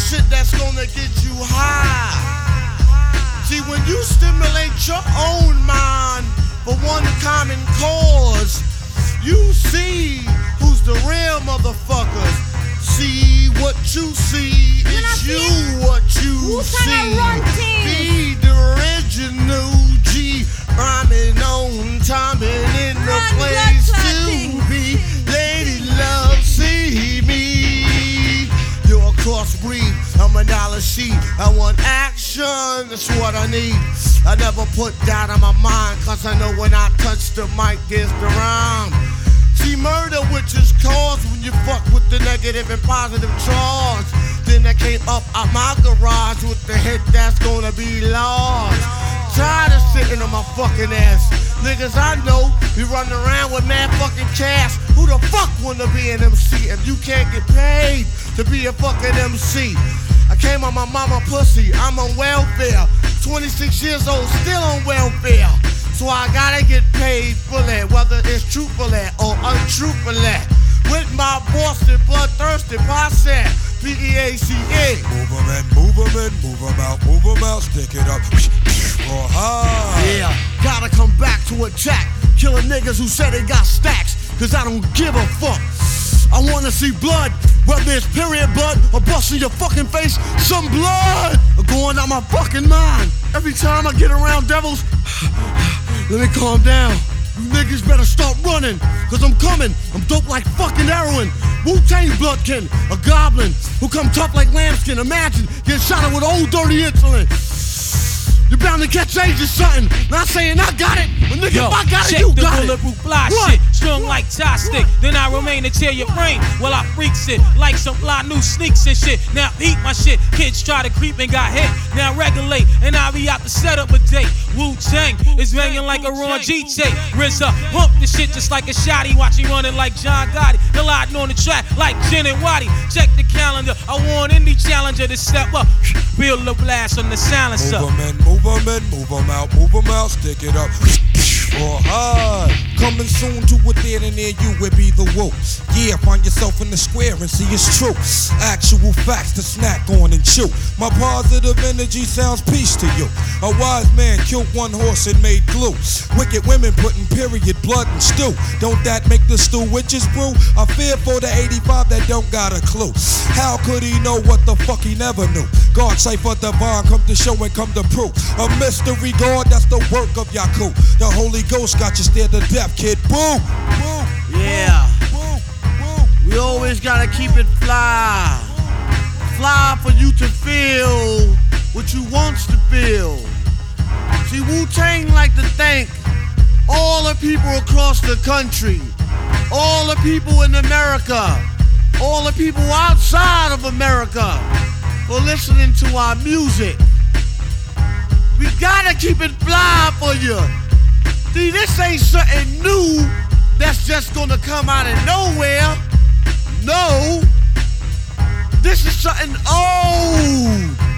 shit that's gonna get you high. See, when you stimulate your own mind for one common cause, you see who's the real motherfuckers. See what you see is you what you see. Be the original G, rhyming on time and in the place to be. Lady love, see me. You're a crossbreed, I'm a dollar sheet. I want action, that's what I need. I never put that on my mind, cause I know when I touch the mic, there's the rhyme. See, murder, which is caused when you fuck with the negative and positive charge. Then I came up out my garage with the hit that's gonna be large. Tired of sitting on my fucking ass. Niggas I know be running around with mad fucking cash. Who the fuck wanna be an MC if you can't get paid to be a fucking MC? I came on my mama pussy, I'm on welfare. 26 years old, still on welfare. So I gotta get paid for that, whether it's truthfully or untruthfully. With my Boston bloodthirsty posse, P-E-A-C-E. Move 'em in, move 'em in, move 'em out, stick it up. Or high. Yeah, gotta come back to attack. Killing niggas who say they got stacks, cause I don't give a fuck. I wanna see blood, whether it's period blood or busting your fucking face. Some blood going out my fucking mind. Every time I get around devils, let me calm down. You niggas better start running, cause I'm coming. I'm dope like fucking heroin. Wu-Tang Bloodkin, a goblin who come tough like lambskin. Imagine getting shot at with old dirty insulin. You're bound to catch age or something. Not saying I got it, but nigga, yo, if I got it, check you the got it. bulletproof fly shit, strung like tie stick. Then I remain to tear your brain while I freaks it like some fly new sneaks and shit. Now eat my shit. Kids try to creep and got hit. Now regulate and I be out to set up a date. Wu-Tang is banging like a Ron G tape. RZA pump the shit just like a shotty. Watch me running like John Gotti. Colliding on the track like Jen and Waddy. Check the calendar. I want any challenger to step up. Feel the blast on the silencer. Move 'em in, move 'em in, move 'em out, stick it up. Or high. Coming soon to a theater near you, it be the Woo. Yeah, find yourself in the square and see it's true. Actual facts to snack on and chew. My positive energy sounds peace to you. A wise man killed one horse and made glue. Wicked women putting period blood in stew. Don't that make the stew witches brew? I fear for the 85 that don't got a clue. How could he know what the fuck he never knew? God cipher divine, come to show and come to prove. A mystery God, that's the work of Yaku. The Holy Ghost got you scared to death, kid. Boom! Boom! Yeah. Boom! Boom! We always gotta keep it fly. Fly for you to feel what you wants to feel. See, Wu-Tang like to thank all the people across the country, all the people in America, all the people outside of America for listening to our music. We gotta keep it fly for you. See, this ain't something new that's just gonna come out of nowhere. No, this is something old.